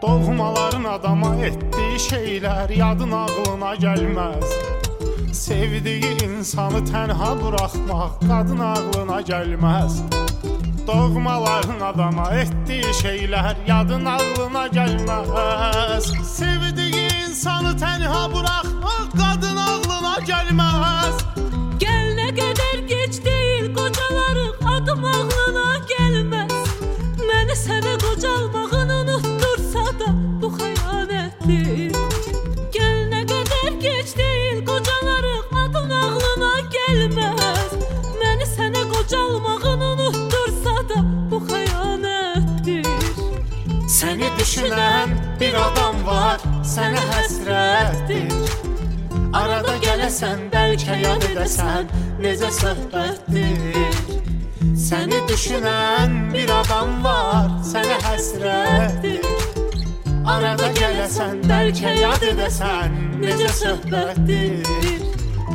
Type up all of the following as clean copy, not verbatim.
Doğmaların adama etdiyi şeyler yadın ağlına gelmez. Sevdiği insanı tenha bırakmak kadın ağlına gelmez. Doğmaların adama etdiği şeyler yadın ağlına gelmez. Sevdiği insanı tenha bırakmak kadın ağlına gelmez. Gel ne kadar geç değil kocaların adım ağlına gelmez. Məni sənə qocalmağını unuttursa da bu xəyanətdir. Gel ne kadar geç değil kocaların adım ağlına gelmez. Məni sənə qocalmağını unuttursa da bu xəyanətdir. Seni düşünen bir adam var, sənə həsrətdir. Arada gəlesen belki yad edesen necə söhbətdir. Seni düşünen bir adam var, sənə həsrətdir. Arada gəlesen belki yad edesen necə söhbətdir.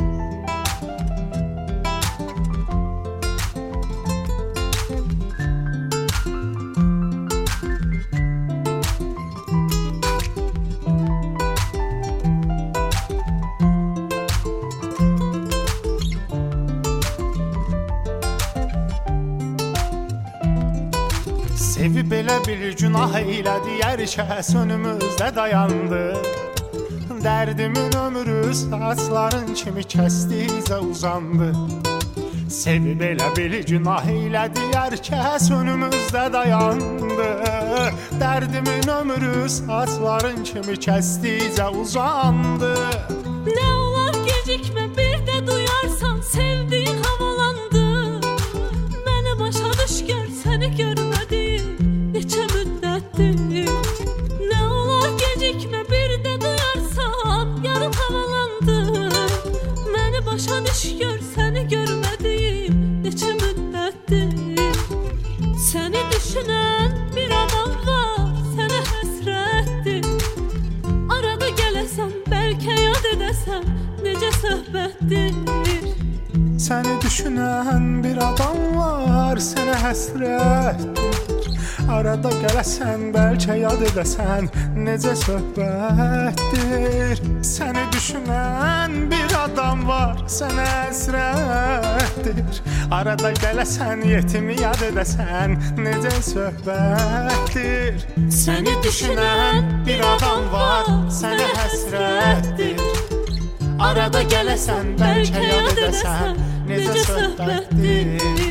Sevib elə bir günah eylədi, hər kəs önümüzdə dayandı. Dərdimin ömrü saçların kimi kəsdikcə uzandı. Sevib elə bir günah eylədi, hər kəs önümüzdə dayandı. Dərdimin ömrü saçların kimi kəsdikcə uzandı. Ne olar gecikme bir de duyarsan sevdiğin havalandı. Məni başa düş gör səni görmədim neçə müddətdir. Ne olar gecikme bir de duyarsan yarım havalandı. Məni başa düş gör səni görmədim neçə müddətdir. Səni düşünən bir adam var sənə həsrətdir. Arada gələsən bəlkə yad edəsən necə söhbətdir. Səni düşünən bir adam var, sənə həsrətdir. Arada gələsən bəlkə yad edəsən necə söhbətdir. Səni düşünən bir adam var, sənə həsrətdir. Arada gələsən yetimi yad edəsən necə söhbətdir. Səni düşünən bir adam var, sənə həsrətdir. Arada gələsən bəlkə yad edəsən necə söhbətdir.